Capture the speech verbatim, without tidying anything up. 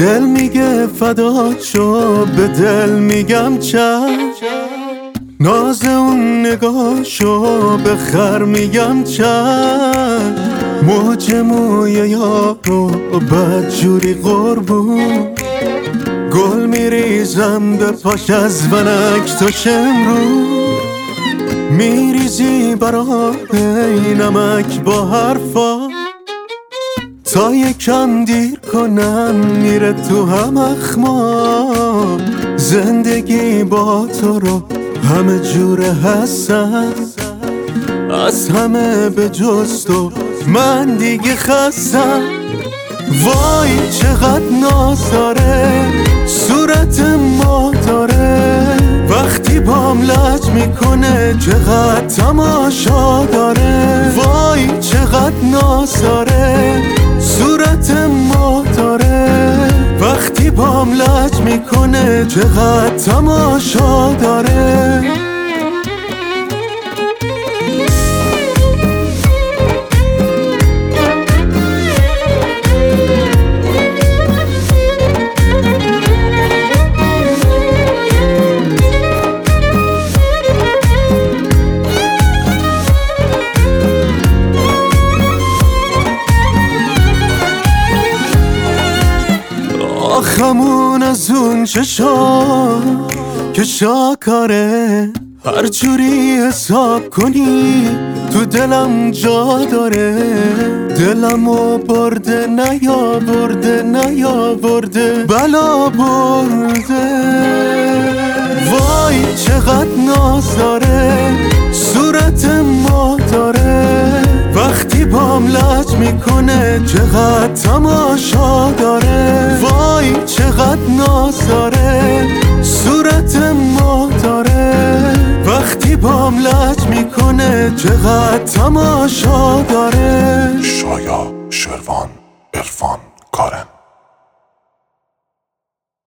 دل میگه فدا شو، به دل میگم چشم. ناز اون نگاهشو به خر میگم چشم. موج موی یارو بدجوری قربون، گل میریزم به پاش از ونک تا شمرو. میریزی برای نمک با حرفا، تا یکم دیر کنن میره تو هم اخما. زندگی با تو رو همه جوره هستم، از همه به جز تو من دیگه خستم. وای چقدر ناز داره، صورت ما داره، وقتی بام لج میکنه چقدر تماشا داره. وای چقدر ناز داره، صورت ما داره، وقتی بام لج میکنه چقدر تماشا داره. آخمون از اون چشا که شاکاره، هر جوری حساب کنی تو دلم جا داره. دلمو برده نیا برده نیا برده بلا برده. وای چقدر ناز داره، صورت ما داره، وقتی بام لج میکنه چقدر تماشا داره. وای چقدر ناز داره، صورت ما داره، وقتی بام لج میکنه چقدر تماشا داره. شایا، شروان، عرفان، کارن.